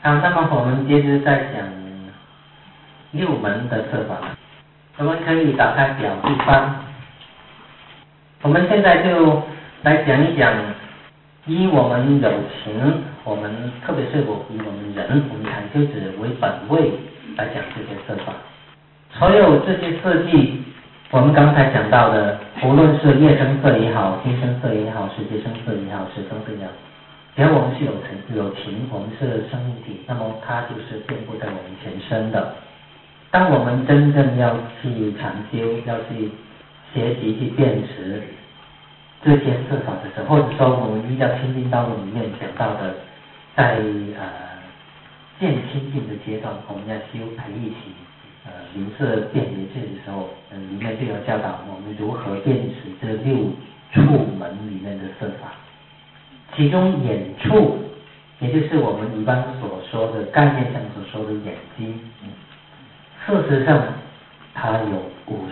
好，那么我们接着再讲六门的设法。我们可以打开表第3。我们现在就来讲一讲，以我们有情，我们特别是以我们人，我们禅修者为本位来讲这些设法。所有这些设计，我们刚才讲到的，无论是业声色也好，心声色也好，识觉声色也好，识声色也好，只要我们是有情，我们是生命体，那么它就是遍布在我们全身的。当我们真正要去禅修，要去学习去辨识这些设法的时候，或者说我们遇到清净道路里面讲到的，在渐清净的阶段，我们要修培育起灵色辨别智的时候，里面就有教导我们如何辨识这6处门里面的设法。其中眼处，也就是我们一般所说的概念上所说的眼睛，事实上它有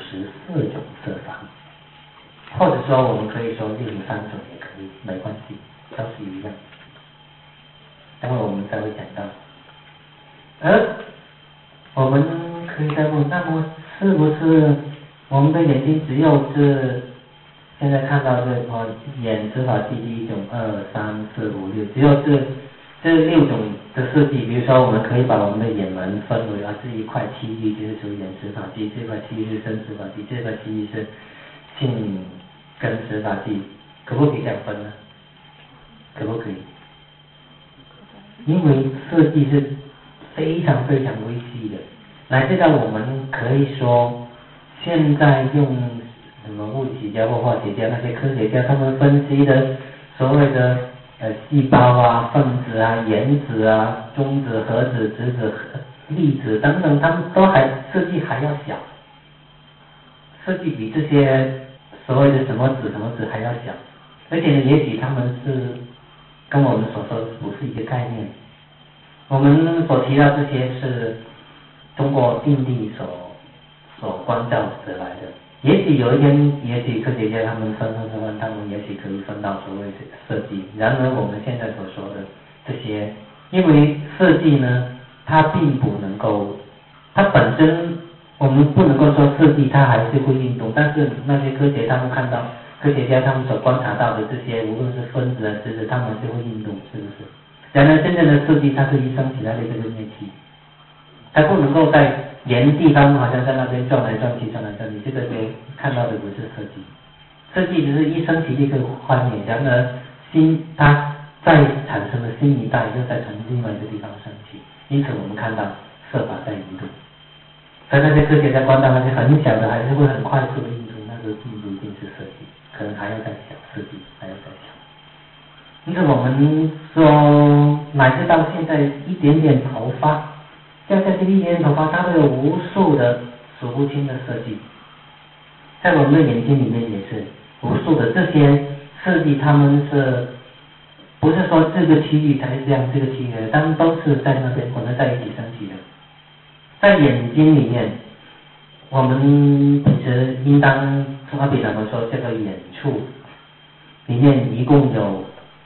54种设法，或者说我们可以说63种也可以，没关系，都是一样。待会我们才会讲到。而我们可以再问，那么是不是我们的眼睛只有现在看到眼执法器第1种、2、3、4、5、6，只有这6种的设计。比如说我们可以把我们的眼门分为这一块区域就是属于眼执法器，这块区域是身执法器，这块区域是性根执法器，可不可以这样分呢？可不可以？因为设计是非常非常微细的，乃至到我们可以说现在用什么物理学家或化学家那些科学家他们分析的所谓的细胞啊、分子啊、原子啊、中子、核子、质子、粒子等等，他们都设计还要小，设计比这些所谓的什么子还要小，而且呢，也许他们是跟我们所说的不是一个概念。我们所提到这些是通过定力所关照得来的。也许有一天，也许科学家他们分，他们也许可以分到所谓的设计。然而我们现在所说的这些，因为设计呢，它并不能够，它本身我们不能够说设计它还是会运动，但是那些科学家他们所观察到的这些，无论是分子啊、质子，他们就会运动，是不是？然而真正的设计，它是一升起来的这个面积，它不能够在原地方好像在那边转来转去，这个看到的不是设计。设计只是一升起立刻幻灭，然而它再产生的新一代又再从另外一个地方升起，因此我们看到设法在移动。所以那些科学家观到那些很小的还是会很快速的运动，那个并不一定是设计，可能还要再小，设计还要再小。因此我们说，乃至到现在一点点头发，掉下去一点点头发，它都有无数的数不清的设计。在我们的眼睛里面也是无数的这些设计，他们是不是说这个区域才是这样，这个区域他们都是在那边混合在一起升起的。在眼睛里面，我们平时应当阿比怎么说，这个眼处里面一共有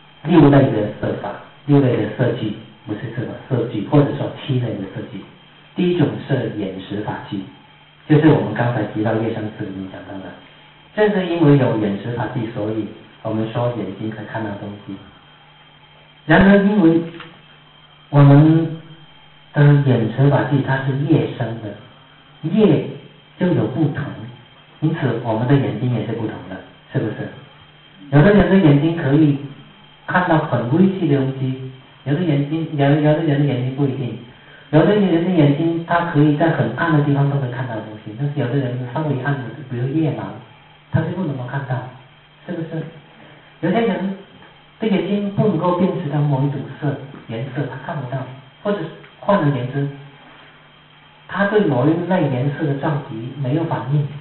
6类的设法，6类的设计，不是设法设计，或者说7类的设计。第1种是眼识法器，就是我们刚才提到业声识里面讲到的，正是因为有眼识法器，所以我们说眼睛可以看到东西。然而因为我们的眼识法器它是业生的，业就有不同，因此我们的眼睛也是不同的，是不是？有的人的眼睛可以看到很微细的东西，有的人的眼睛不一定，有的人的眼睛他可以在很暗的地方都能看到东西，但是有的人稍微暗的，比如夜盲，他就不能够看到，是不是？有些人的眼睛不能够辨识到某一种颜色，他看不到，或者换而言之，他对某一类颜色的撞击没有反应，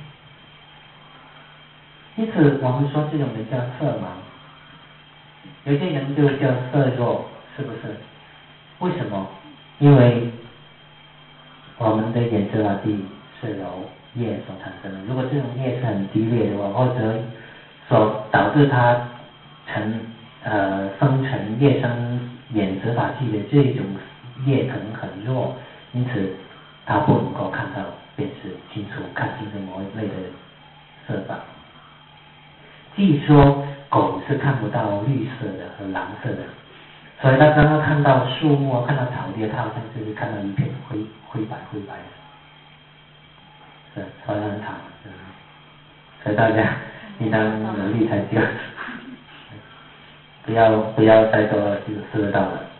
因此我们说这种人叫色盲。有些人就叫色弱，是不是？为什么？因为我们的眼识法器是由业所产生的。如果这种业是很低劣的话，或者所导致它生成业生眼识法器的这种叶藤很弱，因此它不能够看到辨识清楚看清楚某一类的色法。据说狗是看不到绿色的和蓝色的，所以它刚刚看到树木看到草地，它好像就是看到一片灰白的，是好像很惨，所以大家应当努力才对，不要再做这个世道了。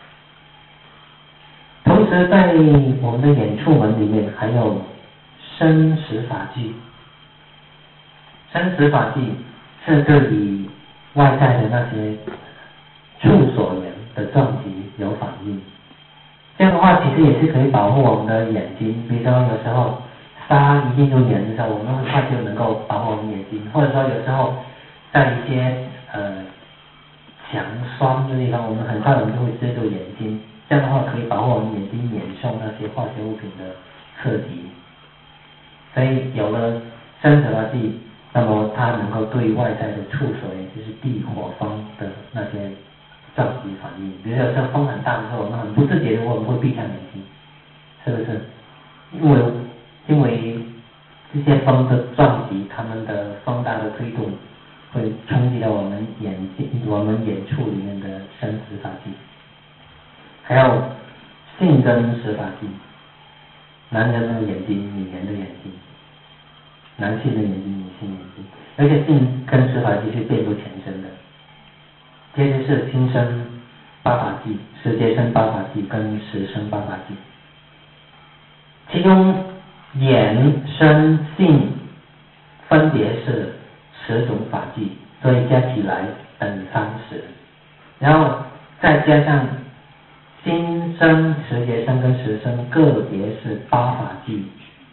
同时在我们的演处门里面还有生实法纪，生实法纪是对于外在的那些触所缘的撞击有反应，这样的话其实也是可以保护我们的眼睛。比如说有时候沙一进入眼的时候，我们很快就能够保护我们眼睛，或者说有时候在一些强酸的地方，我们很快就会遮住眼睛，这样的话可以保护我们眼睛免受那些化学物品的刺激。所以有了生实法纪，那么它能够对外在的触所缘，就是地火风的那些撞击反应。比如有时候风很大的时候，我们很不自觉的我们会闭上眼睛，是不是？因为这些风的撞击，它们的风大的推动，会冲击到我们眼处里面的生实法纪。还有性根实法纪，男人的眼睛，女人的眼睛，男性的眼睛，女性的眼睛，而且性根实法纪是遍布全身的。接着是心生八法纪、识觉生八法纪跟识生八法纪，其中眼、身、性分别是10种法纪，所以加起来等于30，然后再加上心生、识觉生跟识生个别是8法纪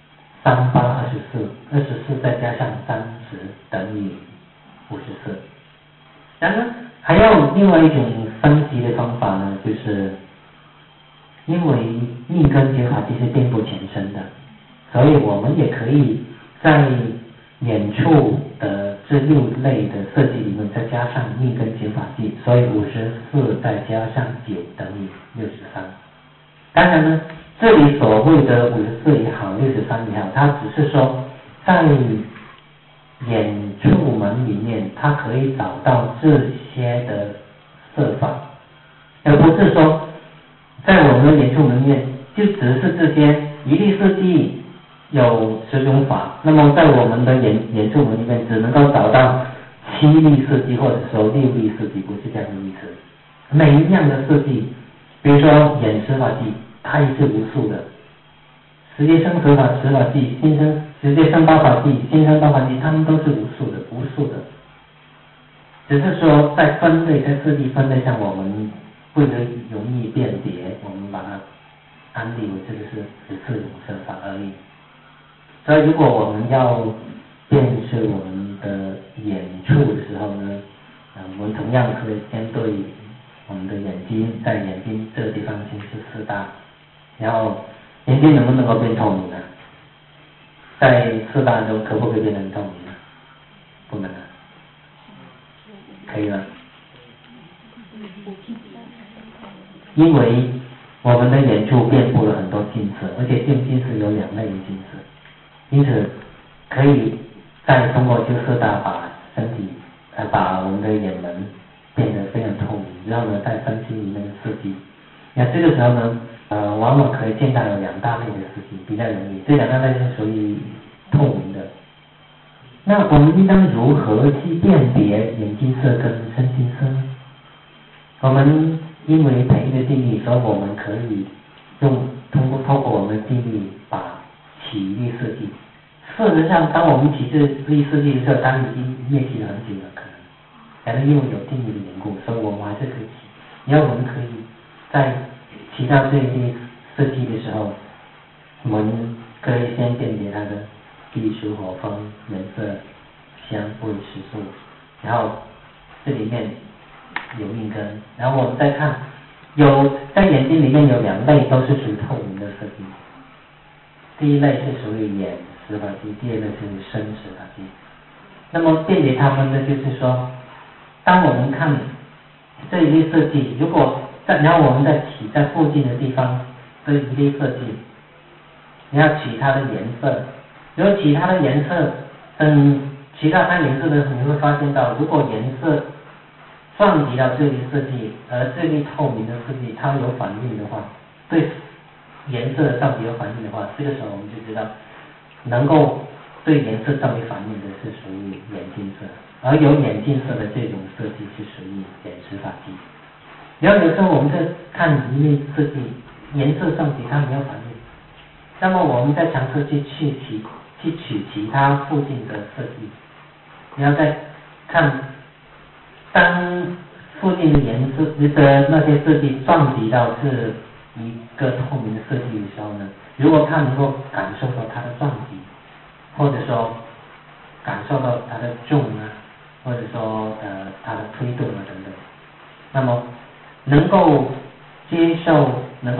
，38、24再加上30等于54。然后还有另外一种分析的方法呢，就是因为密根觉法纪是遍布全身的，所以我们也可以在眼处的这6类的色剂里面再加上密根觉法纪，所以54再加上9等于63。当然呢，这里所谓的54也好，63也好，它只是说在眼处门里面它可以找到这些的色法，而不是说在我们的眼处门里面就只是这些一粒色剂有10种法，那么在我们的眼处门里面只能够找到7粒色剂或者说6粒色剂，不是这样的意思。每一样的色剂，比如说眼识法纪，它也是无数的，识觉生识法纪、心生识觉生八法纪、心生八法纪，它们都是无数的，只是说在分类在色剂分类上，我们为了容易辨别，我们把它安立为这个是14种色法而已。所以如果我们要辨识我们的眼处的时候呢，我们同样可以先对我们的眼睛，在眼睛这个地方先是4大，然后眼睛能不能够变透明呢？在4大中可不可以变成透明呢？不能啊，可以吗？因为我们的眼处遍布了很多近色，而且近视有2类的近视，因此可以再通过修4大把身体把我们的眼门变得非常透明，然后呢再分析里面的色剂。那这个时候呢，往往可以见到有2大类的色剂，比较容易，这2大类是属于透明的。那我们应当如何去辨别眼睛色跟身心色呢？我们因为培育的定律，所以我们可以通过我们的定律把起一粒色剂。事实上，当我们起这粒色剂的时候，当然已经灭起了很久了，可能，但是因为有定律的缘故，所以我们还是可以起。然后我们可以在起到这一粒色剂的时候，我们可以先辨别它的地水火风、颜色、香味、食素，然后这里面有命根，然后我们再看，在眼睛里面有2类都是属于透明的色剂。第一类是属于眼识法纪，第2类是身识法纪。那么辨别它们呢，就是说，当我们看这一粒色剂，如果然后我们再起在附近的地方的一类设计，你要其他的颜色，有其他的颜色，其他看颜色的你会发现到，如果颜色撞击到这类设计，而这类透明的设计它有反应的话，对颜色的撞击有反应的话，这个时候我们就知道，能够对颜色撞击反应的是属于眼镜色，而有眼镜色的这种设计是属于显示法剂。然后有时候我们在看一类设计，颜色撞击它没有反应，那么我们再尝试去取其他附近的设计，然后再看当附近的颜色的那些设计撞击到是一个透明的设计的时候呢，如果它能够感受到它的撞击，或者说感受到它的重啊，或者说它的推动啊等等，那么能够接受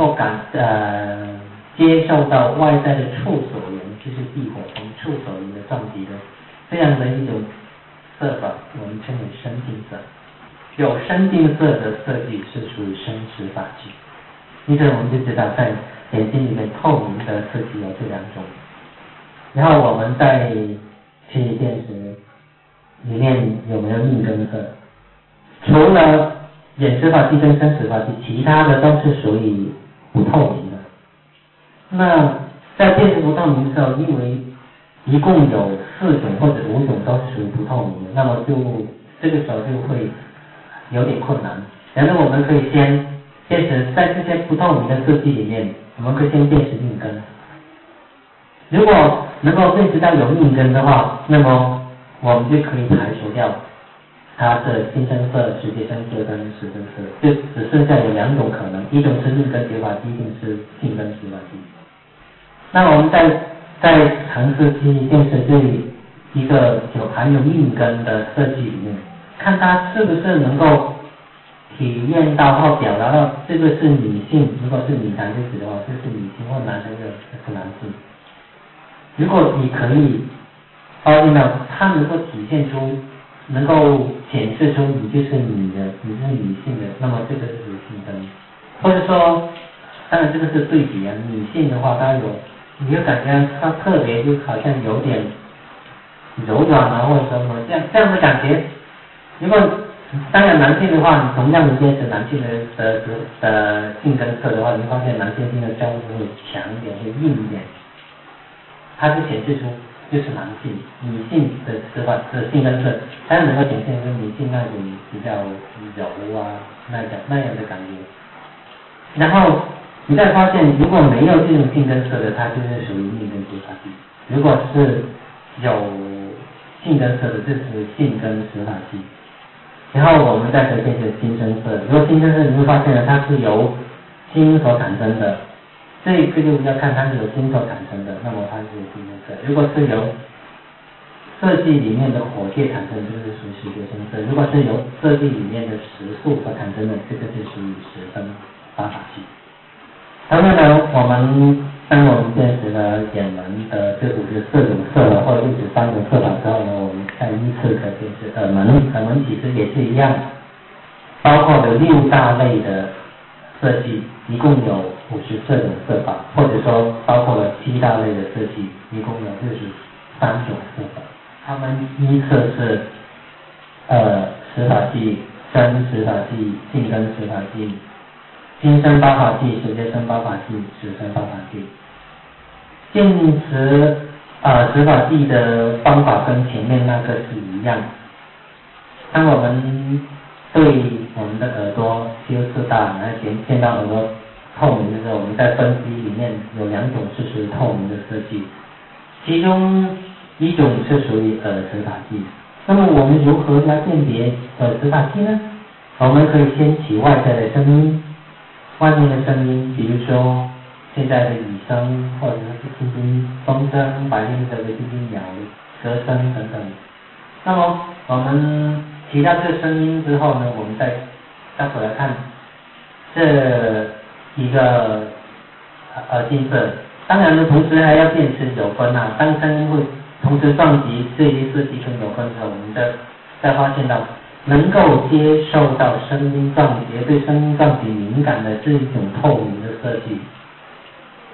到外在的触手源，就是地火从触手源的撞击的这样的一种色法，我们称为深定色。有深定色的设计是属于深实法剂。因此我们就知道在眼睛里面透明的设计有这两种。然后我们在气体电池里面有没有命根色？除了眼实法剂跟深实法剂，其他的都是属于不透明的。那在电池不透明的时候，因为一共有4种或者5种都是属于不透明的，那么就这个时候就会有点困难。然后我们可以先辨识在这些不透明的设计里面，我们可以先辨识命根。如果能够辨识到有命根的话，那么我们就可以排除掉它的新生色、实际生色跟实生色，就只剩下有2种可能，一种是命根结法剂，一种是性根实法剂。那我们在尝试去辨识这一个含有命根的设计里面，看它是不是能够体验到或表达到这个是女性，如果是女弹就指的话，这是女性，或男生就是男性。如果你可以发现到它能够体现出，能够显示出你就是女的，你是女性的，那么这个是性根。或者说，当然这个是对比啊，女性的话，你就感觉它特别就好像有点柔软啊，或者什么这样的感觉。如果当然男性的话，你同样的辨识男性的性根色的话，你会发现男性性的交互会强一点，会硬一点，它就显示出就是男性。女性的性根色，它能够显现出女性那种比较柔啊那样的感觉。然后你再发现，如果没有这种性根色的，它就是属于命根结法剂；如果是有性根色的，这是性根实法剂。然后我们再可以辨识新生色，如果新生色你会发现它是由心所产生的，这个就要看它是由心所产生的，那么它是新生色。如果是由设计里面的火界产生，这个是属于实觉生色；如果是由设计里面的实素所产生的，这个就属于实生八法剂。同样呢，当我们辨识了眼门的这4种色了，或者63种色法之后呢，我们再依次可辨识耳门其实也是一样，包括了6大类的设计，一共有54种色法，或者说包括了7大类的设计，一共有63种色法。它们依次是实法剂、深实法剂、性根实法剂、心生八法剂、实觉生八法剂、实生八法剂。辨识实法剂的方法跟前面那个是一样。当我们对我们的耳朵修饰大，然后见到耳朵透明的时候，我们在分析里面有2种是属于透明的设计，其中一种是属于耳实法剂。那么我们如何来辨别耳实法剂呢？我们可以先起外在的声音，外面的声音，比如说现在的雨声，或者是轻轻风声、百灵者的轻轻鸟、歌声等等。那么我们提到这个声音之后呢，我们再回来看这一个耳镜色。当然呢，同时还要辨识有分啊。当声音会同时撞击这些设计跟有分之后，我们再发现到能够接受到声音撞击、对声音撞击敏感的这一种透明的设计，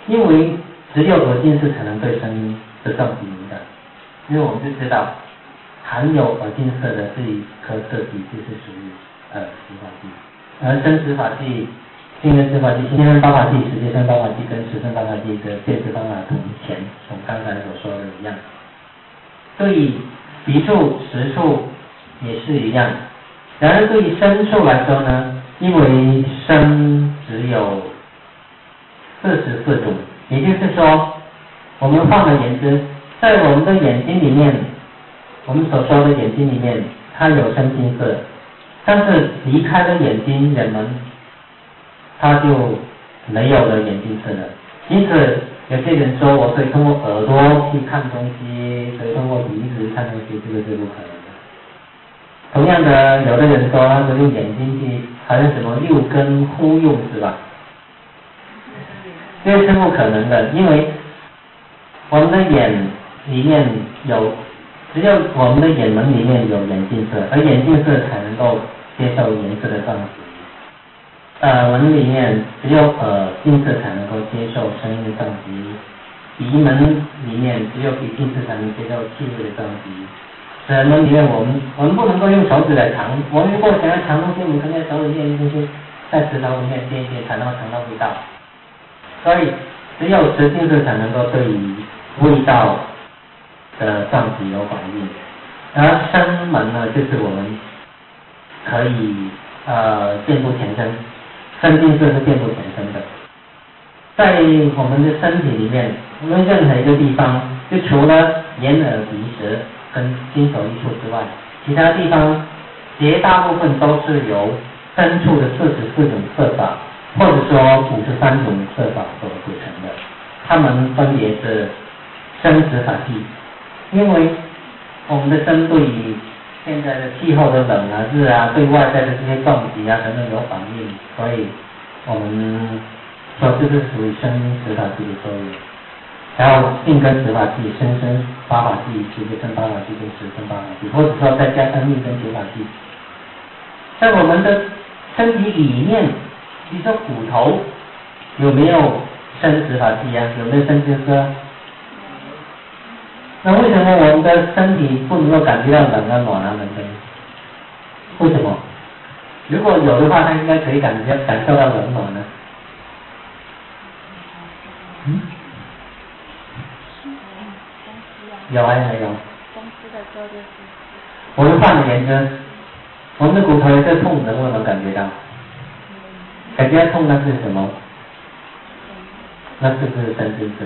因为只有耳近视才能对声音的撞击敏感，因为我们就知道含有耳近色的这一颗色体就是属于执法剂，而生执法剂、信任执法剂、信任发法剂、实际生发法剂跟实生发法剂的辨识方法同前从刚才所说的一样，对于鼻处、食处也是一样。然而对于声处来说呢，因为声只有44种，也就是说，我们换了言之，在我们的眼睛里面，我们所说的眼睛里面，它有声金色，但是离开了眼睛，人们他就没有了眼睛色了。因此，有些人说我可以通过耳朵去看东西，可以通过鼻子看东西，这个是不可能的。同样的，有的人说他是用眼睛去，好像什么六根呼用是吧？这是不可能的，因为我们的眼里面只有我们的眼门里面有眼镜色，而眼镜色才能够接受颜色的撞击。耳门里面只有耳镜色才能够接受声音的撞击，鼻门里面只有鼻镜色才能接受气味的撞击。舌门里面我们不能够用手指来尝，我们如果想要尝东西，我们可能用手指垫进去，在舌头里面垫一垫才能够尝到味道。所以只有舌镜色才能够对于味道的撞击有反应。而声门呢，就是我们可以遍布全身，声镜色是遍布全身的。在我们的身体里面，无论任何一个地方，就除了眼、耳、鼻、舌跟心手意处之外，其他地方绝大部分都是由身处的44种色法，或者说53种色法所组成的。它们分别是生执法器，因为我们的身对于现在的气候的冷啊、热啊，对外在的这些撞击啊等等有反应，所以我们说这是属于生执法器的作用。然后性根执法器、生发法器、实际生发法器跟实生发法器，或者说再加上命根执法器。在我们的身体里面，比如说骨头有没有生执法器啊？有没有生金色？那为什么我们的身体不能够感觉到冷啊、暖啊等等？为什么？如果有的话，它应该可以感受到冷暖呢？有还没有？我们换了言之，我们的骨头有些痛，能不能感觉到？感觉到痛那是什么？那是不是神经质？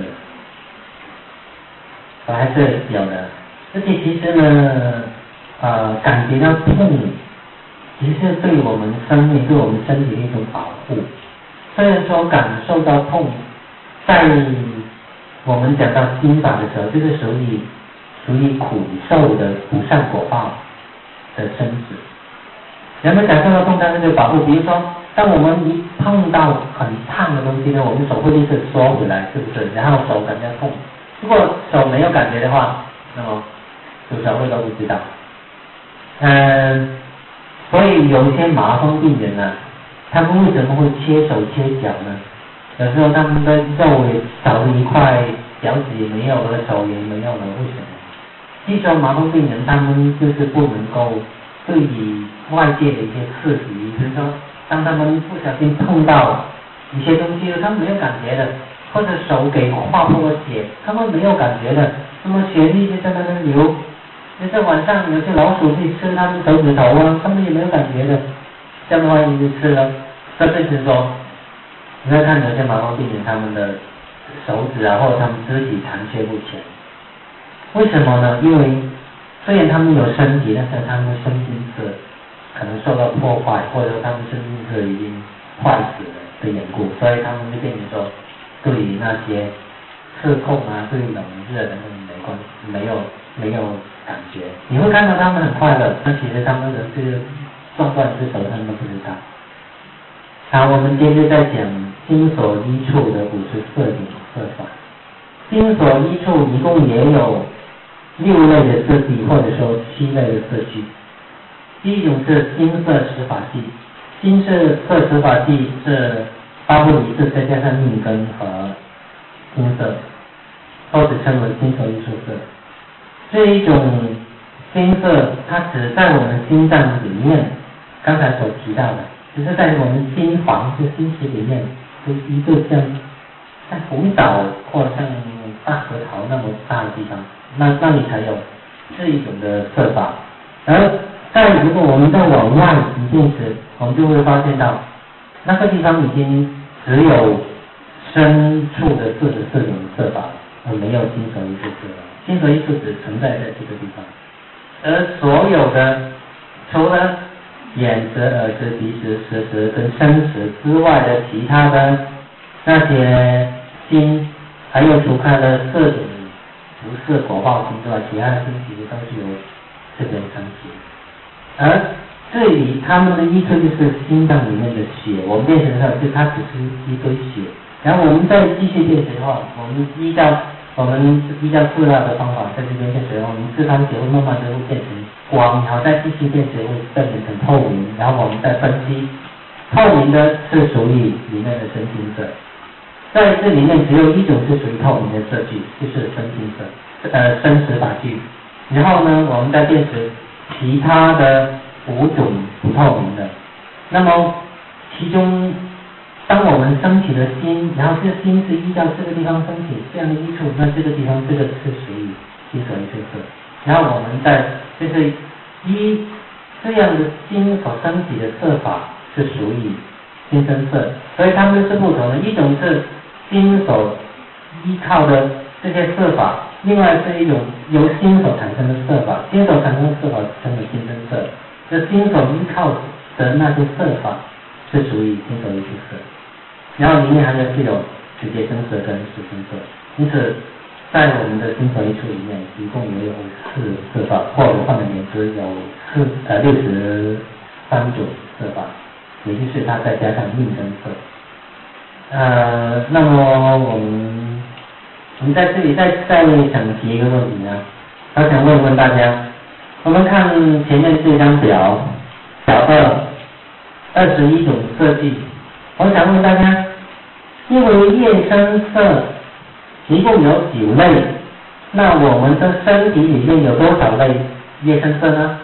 我还是有的。而且其实呢，感觉到痛，其实对我们生命、对我们身体的一种保护。虽然说感受到痛，在我们讲到心法的时候，就是属于苦受的不善果报的生死。人们感受到痛，但是就保护。比如说，当我们一碰到很烫的东西呢，我们手会立刻缩回来，是不是？然后手感觉痛。如果手没有感觉的话，那么手脚会都不知道。所以有一些麻风病人呢，他们为什么会切手切脚呢？有时候他们的肉也少了一块，脚趾也没有了，手也没有了，为什么？据说麻风病人他们就是不能够对于外界的一些刺激，比如说当他们不小心碰到一些东西，他们没有感觉的，或者手给划破了血，他们没有感觉的，那么血一直在那边流。那在晚上有些老鼠去吃他们手指头啊，他们也没有感觉的，这样的话一直吃了，这就是说，你要看有些麻风病人他们的手指啊，或者他们肢体残缺不全，为什么呢？因为虽然他们有身体，但是他们的身心色可能受到破坏，或者说他们身心色已经坏死了的缘故，所以他们就变成说，对于那些刺痛啊、对于冷热等等没有感觉。你会看到他们很快乐，但其实他们的这个断只手，他们都不知道。好，我们接着再讲心所依处的54种色法。心所依处一共也有6类的色系，或者说7类的色系。第一种是心色识法器，心色识法器是8不离色，再加上命根和心色，或者称为心所艺术色。这一种心色，它只在我们心脏里面，刚才所提到的，只是在我们心房，就心室里面，就一个像红枣或像大核桃那么大的地方，那里才有这一种的色法。而如果我们再往外一定时，我们就会发现到那个地方已经只有深处的44种色法，而没有心所艺术色了。心所艺术只存在在这个地方，而所有的除了眼舌耳识鼻识舌识跟身识之外的其他的那些心，还有除开了4种不是果报心之外，其他的心其实都是由这边升起。而这里他们的依据就是心脏里面的血，我们变成的就它只是一堆血，然后我们再继续变成的话，我们依照治疗的方法，在这边变成，我们脂肪血会慢慢的会变成光，然后再继续变成会变成透明，然后我们再分析，透明的是属于里面的真心色，在这里面只有一种是属于透明的色具，就是真心色，生死法具，然后呢，我们再变成其他的5种不透明的，那么其中当我们升起了心，然后这心是依照这个地方升起这样的依处，那这个地方这个是属于心所艺术色，然后我们再就是依这样的心所升起的色法是属于心生色，所以它们是不同的，一种是心所依靠的这些色法，另外是一种由心所产生的色法，心所产生的色法称为心生色，这心所依靠的那些色法是属于心所艺术色，然后里面还有是有直接生色跟实生色，因此在我们的心所艺术里面，一共也有4色法，或者换言之有63种色法，也就是它再加上命跟色。那么我们在这里再想提一个问题呢，我想问大家，我们看前面这张表21种色具，我想问大家，因为业生色一共有9类，那我们的身体里面有多少类业生色呢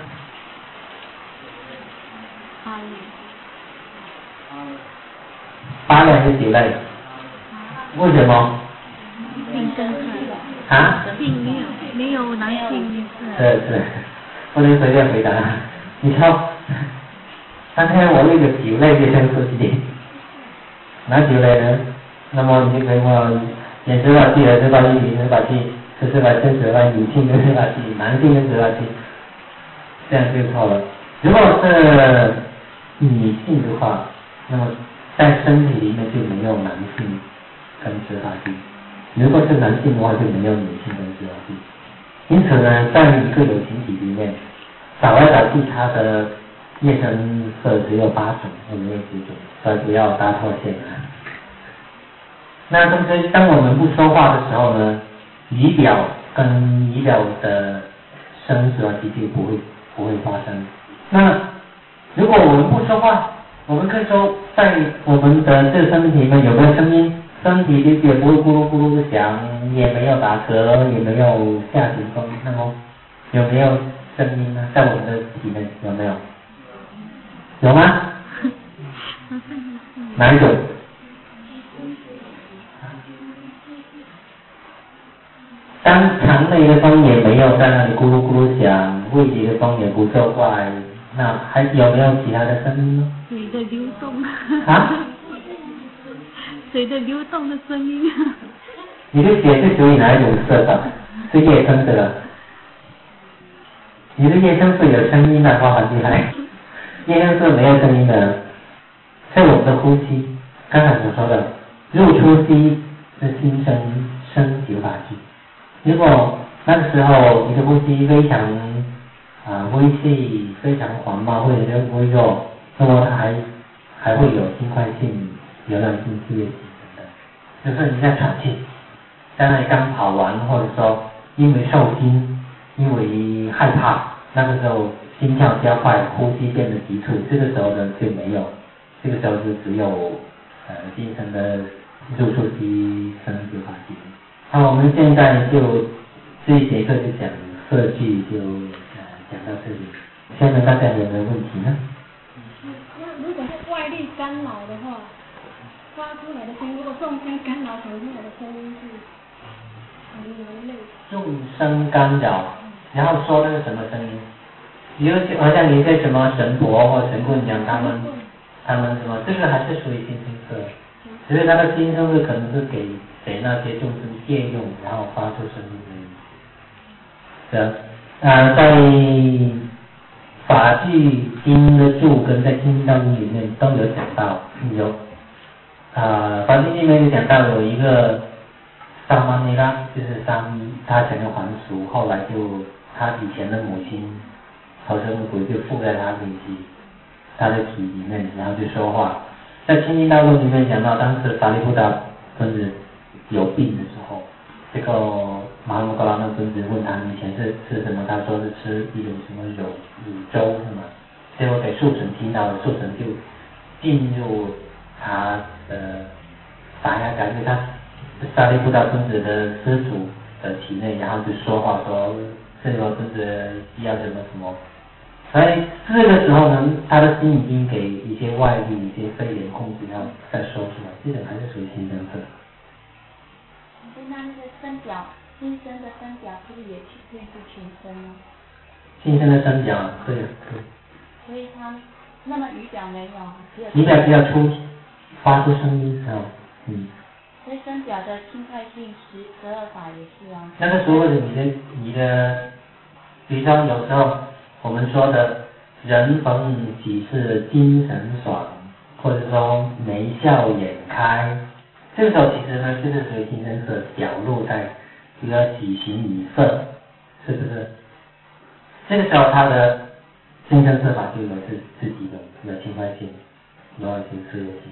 ？8类还是9类？为什么？ 性生色啊？ 性没有男性是，不能随便回答。你说，刚才我那个9类业生色具，哪9类呢？那么你就可以问眼识法器、耳识法器、鼻识法器、舌识法器、身识法器、女性跟识法器、男性跟识法器，这样就错了。如果是女性的话，那么在身体里面就没有男性跟识法器；如果是男性的话，就没有女性跟识法器。因此呢，在一个有情体里面，找来找去，它的业生色只有8种，而没有9种，所以不要搭错线啊。那同时，当我们不说话的时候呢，仪表跟仪表的生识法器就不会发生。那如果我们不说话，我们可以说在我们的这个身体里面有没有声音？身体里也不会咕噜咕噜的响，也没有打嗝，也没有下行风，那么有没有声音呢？在我们的体内有没有？有吗？哪一种？当肠内的风也没有在那里咕噜咕噜响，胃里的风也不受坏，那还有没有其他的声音呢？ 水的流动。 啊？ 水的流动的声音。 你的血是属于哪一种色法？是夜生色的。你的夜生色有声音的话很厉害，夜生色没有声音的，是我们的呼吸。刚才所说的入出息是心生9法器。如果那个时候你的呼吸非常微细、非常缓慢或者是微弱，那么它还会有心快性、流量性、事业性等等。就是你在喘气，在那里刚跑完，或者说因为受惊、因为害怕，那个时候心跳加快，呼吸变得急促，这个时候呢就没有，这个时候就只有心生的入处即生就法界。好，我们现在就这一节课就讲色句就讲到这里。下面大家有没有问题呢？ 那如果是外力干扰的话，发出来的声音，如果众生干扰产出来的声音是人类。 众生干扰，然后说的是什么声音？比如好像有一些什么神婆或神棍讲他们什么，这个还是属于心声色，只是他的心声是可能是给那些众生借用，然后发出声音的。在法句经的注跟在经当中里面都有讲到，法句经里面有讲到有一个萨玛尼拉，就是沙弥，他想要还俗，后来就他以前的母亲投生的鬼就附在他的体里面，然后就说话。在清净道论里面讲到，当时萨利布达尊者有病的时候，这个马哈穆高拉那尊者问他以前是吃什么，他说是吃一种什么乳粥是吗？结果给树神听到了，树神就进入他的打压感觉他萨利布达尊者的师祖的体内，然后就说话说这个尊者要什么什么。所以这个时候呢，他的心已经给一些外力、一些非人控制，然后再说出来，这种还是属于心声色。 那个声表，心声的声表是不是也可以是全身呢？ 心声的声表，对。 所以它那么语表没有， 语表只要发出声音啊， 所以声表的轻快性12法也是啊。 那个时候你的，比如说有时候我们说的人逢喜事精神爽，或者说眉笑眼开，这个时候其实呢就是属于心声色表露在一个喜形于色，是不是？这个时候他的心声色法就有自己的有轻快性、柔软性、自由性。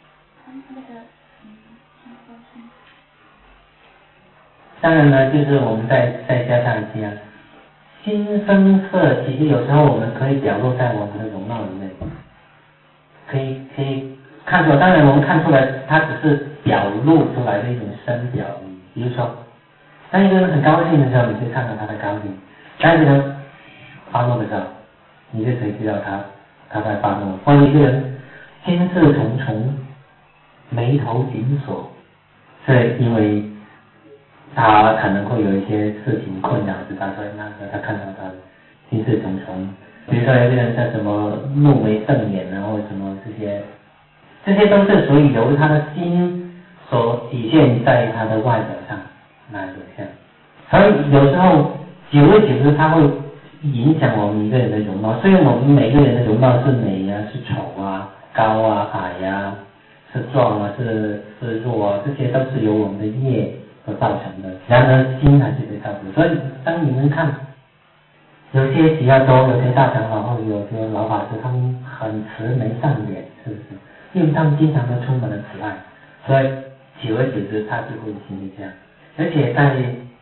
当然呢，就是我们再加上一些心声色，其实有时候我们可以表露在我们的容貌里面，可以看出来。当然我们看出来，它只是表露出来的一种声表而已。比如说，当一个人很高兴的时候，你就看到他的高兴；当一个人发怒的时候，你就可以知道他在发怒。或者一个人心事重重、眉头紧锁，是因为他可能会有一些事情困扰着他，所以那时候他看到他心事重重。比如说有些人像什么怒眉瞪眼啊，或者什么这些都是属于由他的心所体现在他的外表上来表现。所以有时候久而久之，它会影响我们一个人的容貌。虽然我们每个人的容貌是美啊，是丑啊，高啊，矮啊，是壮啊，是弱啊，这些都是由我们的业所造成的。然而心还是被造成。所以当你们看有些比较多，有些大长老或者有些老法师，他们很慈眉善眼，是不是？因为他们经常都充满了慈爱，所以久而久之，他就会形成这样。而且在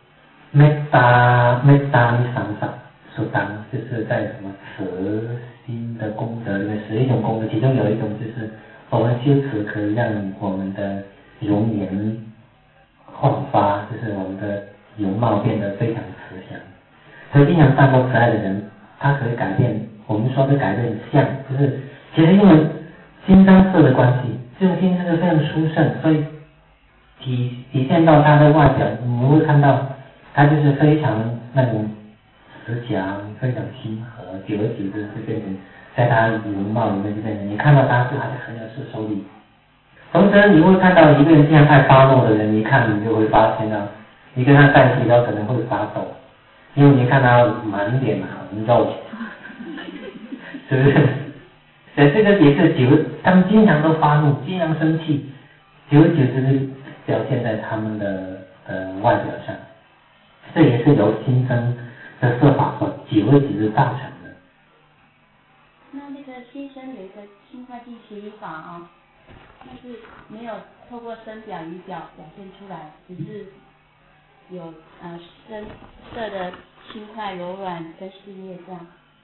Metta 上所当，就是在什么慈心的功德里面，11种功德，其中有一种就是我们修持可以让我们的容颜焕发，就是我们的容貌变得非常慈祥。所以经常散播慈爱的人，他可以改变我们说的改变相，就是其实因为心声色的关系，这种心声是非常殊胜，所以体现到他的外表，我们会看到他就是非常那种慈祥，非常亲和，久而久之就变成在他容貌里面就变成你看到他就还是很有摄受力。同时你会看到一个人这样爱发怒的人，一看你就会发现到你跟他在一起都可能会发抖，因为你看他满脸横肉，是不是？所以这个也是他们经常都发怒，经常生气，久而久之就表现在他们的外表上。这也是由心声的色法所久而久之造成的。 那个心声有一个轻快性协议法啊，但是没有透过声表语表表现出来，只是有声色的轻快柔软跟事业这样。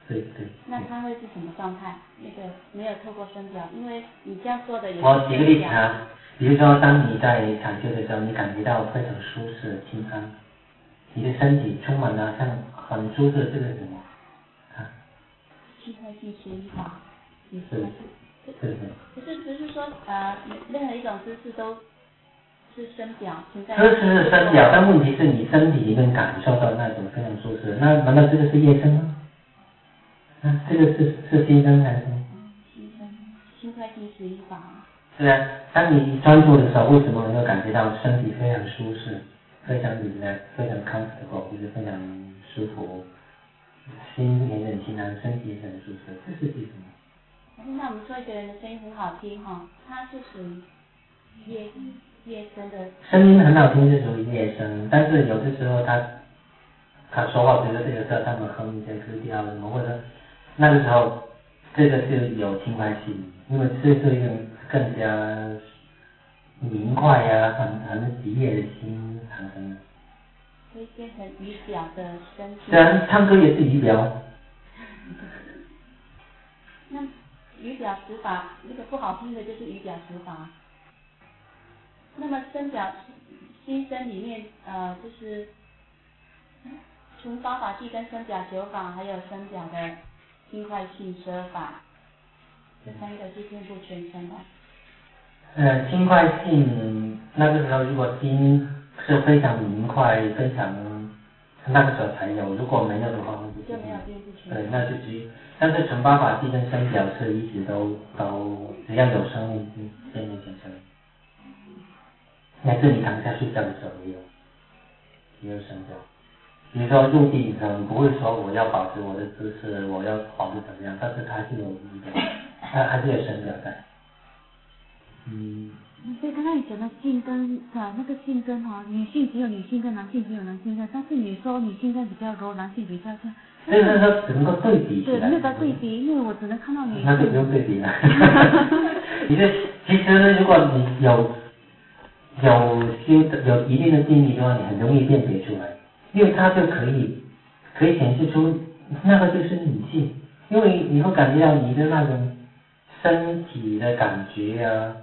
对对。 那它会是什么状态？那个没有透过声表，因为你这样说的也是我举个例子啊，比如说当你在禅修的时候，你感觉到非常舒适、轻安，你的身体充满了像很舒适，这个是什么？啊？ 气快气协一法，也是是。 对。 不是说任何一种姿势都是声表存在。 姿势是声表，但问题是你身体里面感受到那种非常舒适，那难道这个是业声吗？啊，这个是心声还是什么？ 心声，心快气协一法。 是啊，当你专注的时候，为什么你会感觉到身体非常舒适，非常relax，非常 comfortable，就是非常舒服，心也很轻安，身体也很舒适，这是为什么？ 那我们说一个人的声音很好听哈，他是属于夜声的。 声音很好听是属于夜声，但是有的时候他说话，比如说这个时候他们哼一些歌调什么，或者那个时候这个就有轻快性，因为这是一个更加明快呀、很喜悦的心产生的。 可以变成语表的声音。 对啊，唱歌也是语表。 那语表指法，那个不好听的就是语表指法。那么声表心声里面就是从八法器跟声表九法，还有声表的轻快性12法，这三个是遍布全身的。 轻快性那个时候如果心是非常明快，非常那个时候才有，如果没有的话， 就没有遍布全身。 对，那就但是纯八法器跟声表是一直都只要有生命就遍布全身。乃至你躺下睡觉的时候也有声表。比如说入定的时候，你不会说我要保持我的姿势，我要保持怎么样，但是它是有仪表，它还是有声表在。 所以刚才你讲的性跟那个性跟女性只有女性跟男性只有男性跟，但是你说女性跟比较柔，男性比较像。 这个说只能够对比起来。 对，没有得对比，因为我只能看到女性。 那就不用对比了。其实呢，如果你有一定的定力的话，你很容易辨别出来，因为它就可以显示出那个就是女性，因为你会感觉到你的那种身体的感觉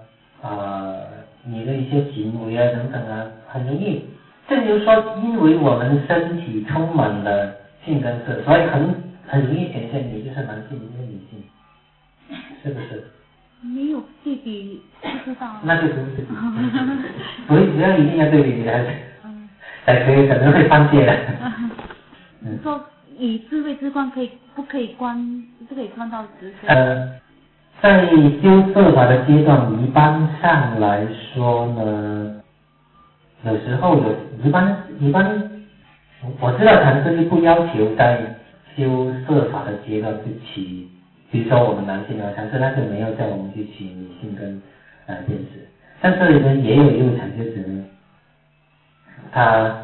你的一些行为等等很容易。正就是说，因为我们身体充满了性跟色，所以很容易显现你就是男性，你就是女性，是不是？ 没有对比不知道。 那就不是对比，所以只要一定要对比，才可以可能会犯戒的。 说以智慧之光不可以观到直觉？ 在修色法的阶段，一般上来说呢，有时候一般，我知道禅师不要求在修色法的阶段去起，比如说我们男性禅师那就没有叫我们去起女性跟辨识，但是呢也有一位禅师呢，他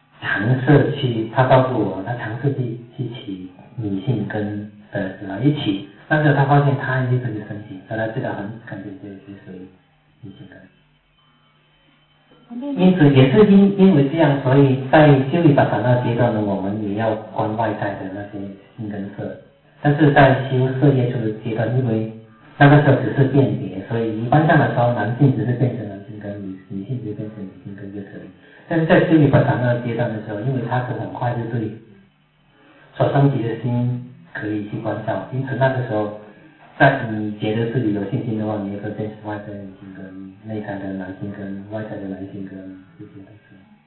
告诉我，他尝试去起女性跟一起，但是他发现他一直就生气，所以他知道很肯定这属于女性跟。因此也是因为这样，所以在修理法那阶段呢，我们也要观外在的那些性跟色，但是在修色业处的阶段，因为那个时候只是辨别，所以一般上来说，男性只是变成男性跟女性只是变成女性跟就可以。但是在修理法那阶段的时候，因为它是很快就对所升起的心可以去关照，因此那个时候，在你觉得自己有信心的话，你也可以辨识外在的女性跟内在的男性跟外在的男性跟这些东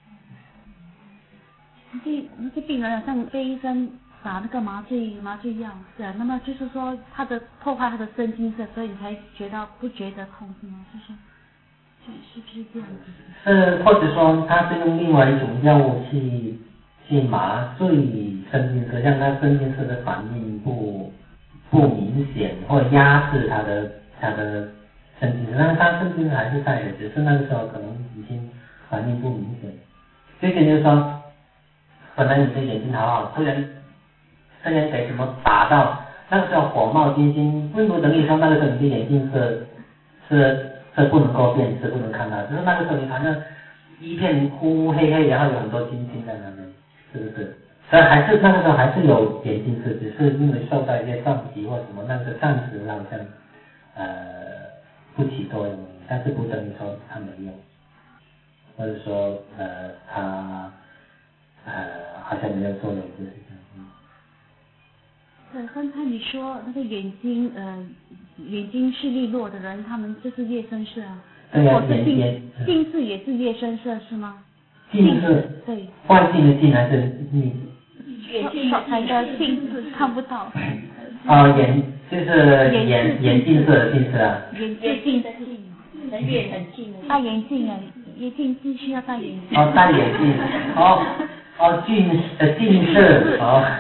西。那些病人好像被医生打那个麻醉药，是啊，那么就是说他的破坏他的神经色，所以你才不觉得痛是吗？是不是这样子？ 是，或者说他是用另外一种药物去麻醉神经色，让他神经色的反应不明显，或压制他的神经色，但是他神经还是在的，只是那个时候可能已经反应不明显。最简就是说，本来你的眼睛好好，突然给什么打到，那个时候火冒金星，并不等于说那个时候你的眼睛是不能够辨识，不能看到，就是那个时候你好像一片乌黑黑，然后有很多金星在那边，是不是？ 所以还是那个时候还是有眼近视，只是因为受到一些撞击或什么，那个暂时好像不起作用，但是不等于说它没用，或者说它好像没有作用，就是这样。 刚才你说那个眼睛视力弱的人，他们就是夜深色啊。 对呀， 近视也是夜深色是吗？ 近视对。 外境的近还是逆？ 少才的近视看不到。 就是眼近视的近视啊。 眼近的近， 很远很近的。 戴眼镜啊，眼镜是需要戴眼镜。 戴眼镜。近视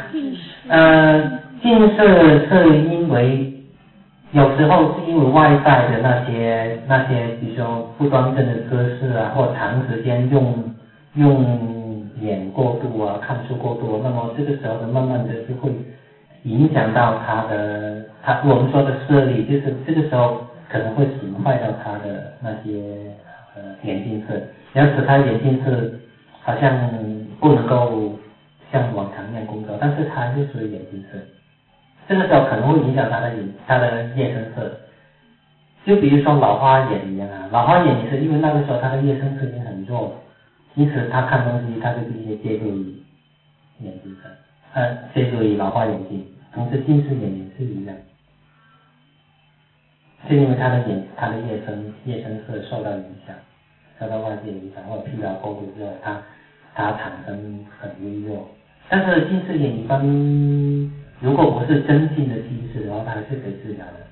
近视是因为有时候是因为外在的那些，比如说不端正的姿势啊，或长时间用眼过度啊，看书过度，那么这个时候呢，慢慢的就会影响到他我们说的视力，就是这个时候可能会损坏到他的那些眼近视，然后使他眼近视好像不能够像往常那样工作，但是他还是属于眼近视。这个时候可能会影响他的夜深色，就比如说老花眼一样啊，老花眼也是因为那个时候他的夜深色已经很弱了，因此他看东西他就必须借助于眼睛借助于老花眼镜，同时近视眼也是一样，是因为他的夜深色受到影响，受到外界影响或者疲劳过度之后，它产生很微弱，但是近视眼一般如果不是真性的近视的话，它还是可以治疗的。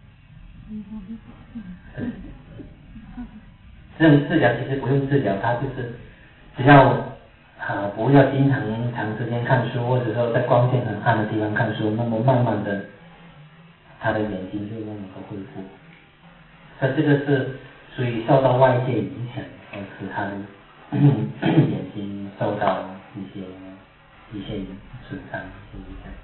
对，这种治疗其实不用治疗，它就是只要不要经常长时间看书，或者说在光线很暗的地方看书，那么慢慢的他的眼睛就能够恢复。所以这个是属于受到外界影响而使他的眼睛受到一些损伤、一些影响。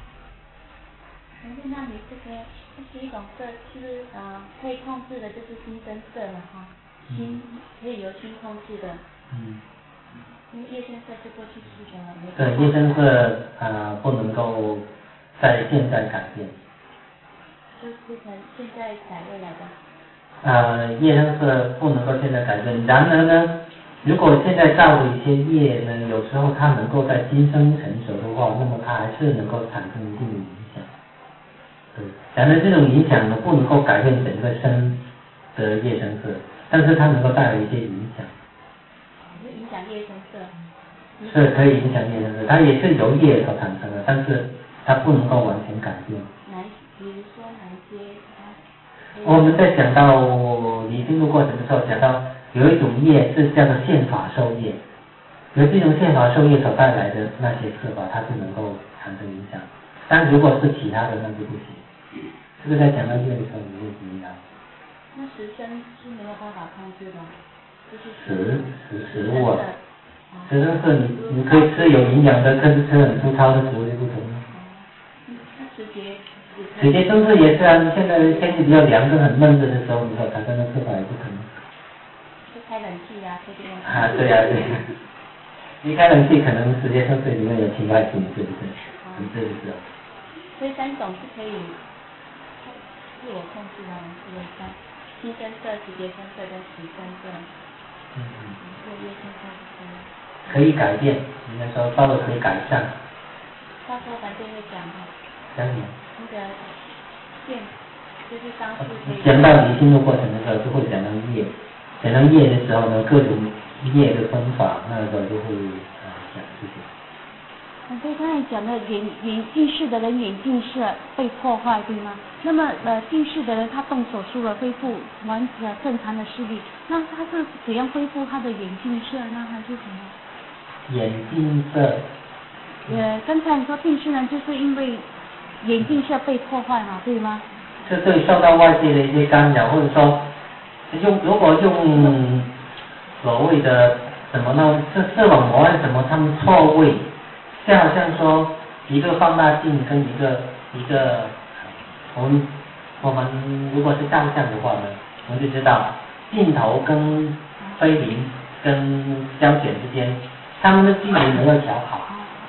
那你这是一种色，就是可以控制的，就是心生色了哈，心可以由心控制的。因为夜深色是过去式的。 对，夜深色不能够在现在改变。 就是成现在改未来的。 夜深色不能够现在改变，然而呢，如果现在造的一些业呢，有时候它能够在今生成熟的话，那么它还是能够产生一定的影响。对，然而这种影响呢，不能够改变整个身的夜深色，但是它能够带来一些影响。 影响夜深色。 是可以影响夜深色，它也是由业所产生的，但是它不能够完全改变。 比如说哪一些？ 我们在讲到理进入过程的时候，讲到有一种业是叫做宪法受业，由这种宪法受业所带来的那些事法，它是能够产生影响，但如果是其他的那就不行。这个在讲到业的时候你会注意到。 那食身是没有办法控制的， 就是食物啊，食身是你可以吃有营养的，跟吃很粗糙的食物就不同。 那时节中式也是啊，现在天气比较凉跟很闷热的时候，你说产生的吃法也不可能。 就开冷气啊，这边。 对呀，对。一开冷气可能直接从水里面有侵害性，对不对？这就是。 所以3种是可以自我控制的，心生色、时节生色跟时生色。夜深色是可以改变，应该说稍微可以改善。 到时候反正会讲哈。 讲什么？ 那个线，就是当时可以。 讲到你进入过程的时候，就会讲到业，讲到业的时候呢，各种业的分法，那个时候就会讲这些。 对，刚才讲的眼近视的人眼近视被破坏，对吗？那么近视的人他动手术了，恢复完正常的视力，那他是怎样恢复他的眼近视呢？还是什么？ 眼近视。 刚才你说近视人就是因为眼近视被破坏嘛，对吗？ 是对受到外界的一些干扰，或者说如果用所谓的什么呢？是视网膜还是什么？他们错位。就好像说一个放大镜跟一个我们如果是照相的话呢，我们就知道镜头跟菲林跟胶卷之间，它们的距离没有调好，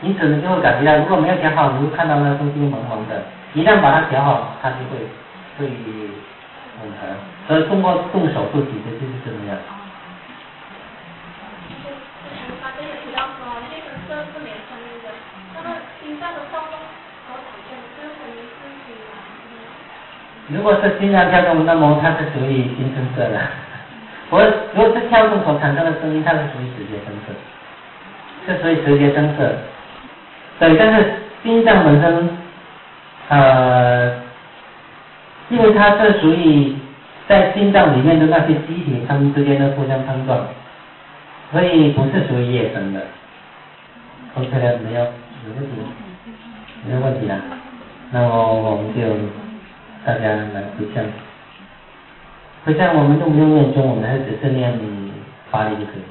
因此你就会感觉到，如果没有调好，你会看到那个东西蒙蒙的。一旦把它调好，它就会吻合。所以通过动手术其实就是这么样。 法师也提到说，那个色是没有声音的，那么心脏的跳动所产生的声音是什么？ 如果是心脏跳动，那么它是属于心声色的。如果是跳动所产生的声音，它是属于直觉声色，是属于直觉声色。对，但是心脏本身，因为它是属于在心脏里面的那些机体，它们之间的互相碰撞，所以不是属于夜声的。OK 了，没有问题，没有问题啦。那我们就大家来回向。回向我们用不用念中文，还是只是念法理就可以？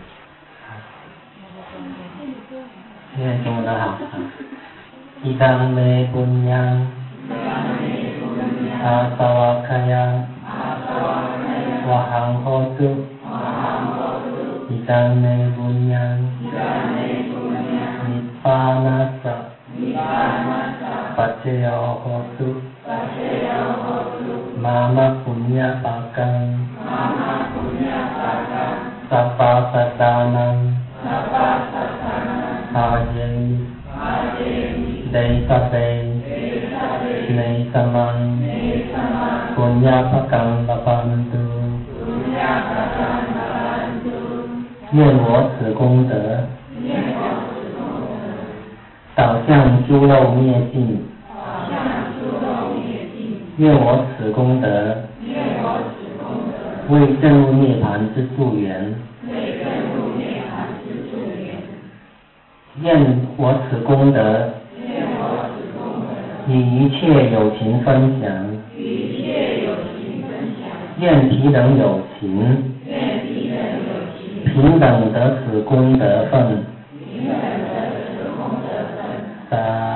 念中文的好。อิดังเมปุญญังอาสวะคยังวะหังโหตุอิดังเมปุญญังนิพพานัสสะปัจเจโยโหตุมามะปุญญปักขังสัพพะสัตตานังทาเยในสัพเพในสมังปุญญาภกังละปันตุ愿我此功德导向诸漏灭尽，愿我此功德为证入涅槃之助缘，愿我此功德与一切有情分享，愿彼等有情平等得此功德分。